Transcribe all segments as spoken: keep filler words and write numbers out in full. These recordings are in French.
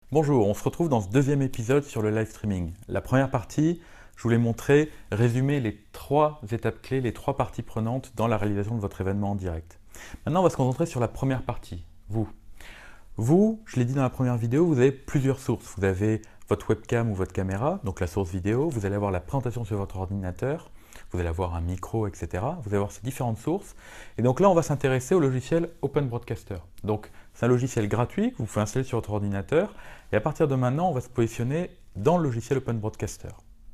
Bonjour, on se retrouve dans ce deuxième épisode sur le live streaming. La première partie, je voulais montrer, résumer les trois étapes clés, les trois parties prenantes dans la réalisation de votre événement en direct. Maintenant, on va se concentrer sur la première partie, vous. Vous, je l'ai dit dans la première vidéo, vous avez plusieurs sources. Vous avez votre webcam ou votre caméra, donc la source vidéo, vous allez avoir la présentation sur votre ordinateur, vous allez avoir un micro, et cetera. Vous allez avoir ces différentes sources. Et donc là, on va s'intéresser au logiciel Open Broadcaster. Donc, c'est un logiciel gratuit que vous pouvez installer sur votre ordinateur. Et à partir de maintenant, on va se positionner dans le logiciel Open Broadcaster.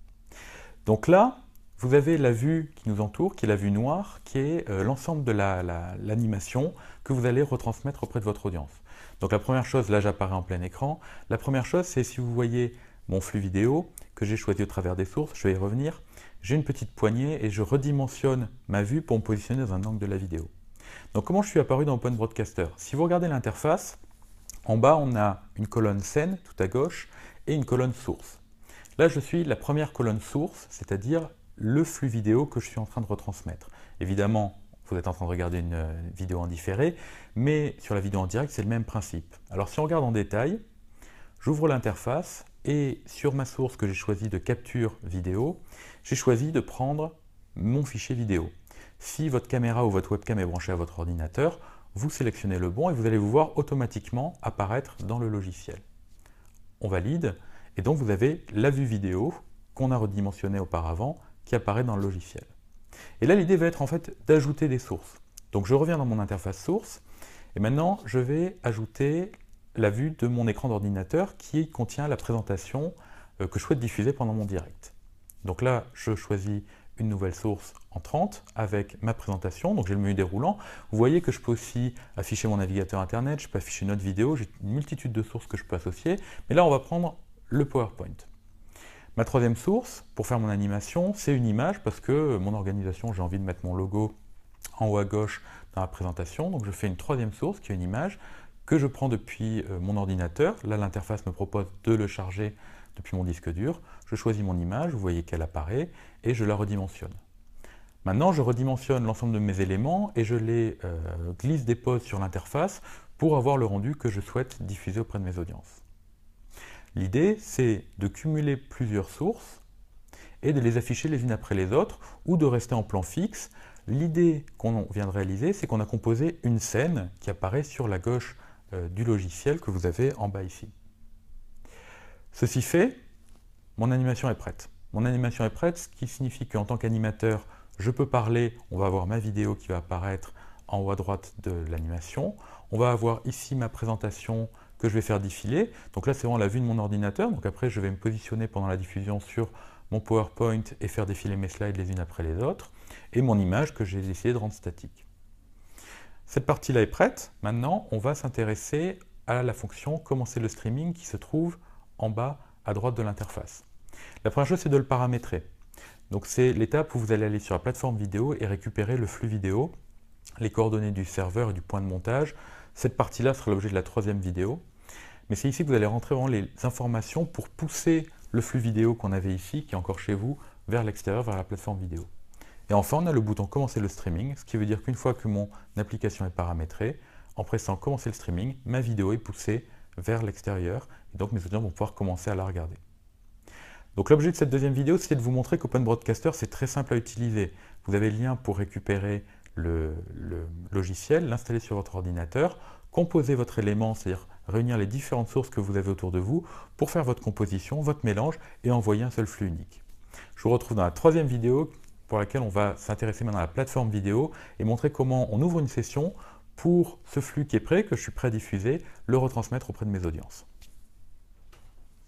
Donc là, vous avez la vue qui nous entoure, qui est la vue noire, qui est euh, l'ensemble de l'animation la, la, que vous allez retransmettre auprès de votre audience. Donc la première chose, là j'apparais en plein écran, la première chose c'est si vous voyez mon flux vidéo que j'ai choisi au travers des sources, je vais y revenir, j'ai une petite poignée et je redimensionne ma vue pour me positionner dans un angle de la vidéo. Donc comment je suis apparu dans Open Broadcaster? Si vous regardez l'interface, en bas on a une colonne scène tout à gauche et une colonne source. Là je suis la première colonne source, c'est-à-dire le flux vidéo que je suis en train de retransmettre. Évidemment, vous êtes en train de regarder une vidéo en différé, mais sur la vidéo en direct, c'est le même principe. Alors si on regarde en détail, j'ouvre l'interface et sur ma source que j'ai choisi de capture vidéo, j'ai choisi de prendre mon fichier vidéo. Si votre caméra ou votre webcam est branchée à votre ordinateur, vous sélectionnez le bon et vous allez vous voir automatiquement apparaître dans le logiciel. On valide et donc vous avez la vue vidéo qu'on a redimensionnée auparavant qui apparaît dans le logiciel. Et là, l'idée va être en fait d'ajouter des sources. Donc je reviens dans mon interface source et maintenant je vais ajouter la vue de mon écran d'ordinateur qui contient la présentation que je souhaite diffuser pendant mon direct. Donc là, je choisis une nouvelle source en trente avec ma présentation, donc j'ai le menu déroulant. Vous voyez que je peux aussi afficher mon navigateur internet, je peux afficher une autre vidéo, j'ai une multitude de sources que je peux associer, mais là on va prendre le PowerPoint. Ma troisième source, pour faire mon animation, c'est une image parce que mon organisation, j'ai envie de mettre mon logo en haut à gauche dans la présentation. Donc je fais une troisième source qui est une image que je prends depuis mon ordinateur. Là, l'interface me propose de le charger depuis mon disque dur. Je choisis mon image, vous voyez qu'elle apparaît et je la redimensionne. Maintenant, je redimensionne l'ensemble de mes éléments et je les euh, glisse, dépose sur l'interface pour avoir le rendu que je souhaite diffuser auprès de mes audiences. L'idée, c'est de cumuler plusieurs sources et de les afficher les unes après les autres ou de rester en plan fixe. L'idée qu'on vient de réaliser, c'est qu'on a composé une scène qui apparaît sur la gauche euh, du logiciel que vous avez en bas ici. Ceci fait, mon animation est prête. Mon animation est prête, ce qui signifie qu'en tant qu'animateur, je peux parler, on va avoir ma vidéo qui va apparaître en haut à droite de l'animation. On va avoir ici ma présentation que je vais faire défiler. Donc là, c'est vraiment la vue de mon ordinateur. Donc après, je vais me positionner pendant la diffusion sur mon PowerPoint et faire défiler mes slides les unes après les autres. Et mon image que j'ai décidé de rendre statique. Cette partie-là est prête. Maintenant, on va s'intéresser à la fonction « Commencer le streaming » qui se trouve en bas à droite de l'interface. La première chose, c'est de le paramétrer. Donc c'est l'étape où vous allez aller sur la plateforme vidéo et récupérer le flux vidéo, les coordonnées du serveur et du point de montage. Cette partie-là sera l'objet de la troisième vidéo. Mais c'est ici que vous allez rentrer vraiment les informations pour pousser le flux vidéo qu'on avait ici, qui est encore chez vous, vers l'extérieur, vers la plateforme vidéo. Et enfin, on a le bouton « Commencer le streaming », ce qui veut dire qu'une fois que mon application est paramétrée, en pressant « Commencer le streaming », ma vidéo est poussée vers l'extérieur, et donc mes audiences vont pouvoir commencer à la regarder. Donc l'objet de cette deuxième vidéo, c'est de vous montrer qu'Open Broadcaster, c'est très simple à utiliser. Vous avez le lien pour récupérer le, le logiciel, l'installer sur votre ordinateur, composer votre élément, c'est-à-dire réunir les différentes sources que vous avez autour de vous pour faire votre composition, votre mélange et envoyer un seul flux unique. Je vous retrouve dans la troisième vidéo pour laquelle on va s'intéresser maintenant à la plateforme vidéo et montrer comment on ouvre une session pour ce flux qui est prêt, que je suis prêt à diffuser, le retransmettre auprès de mes audiences.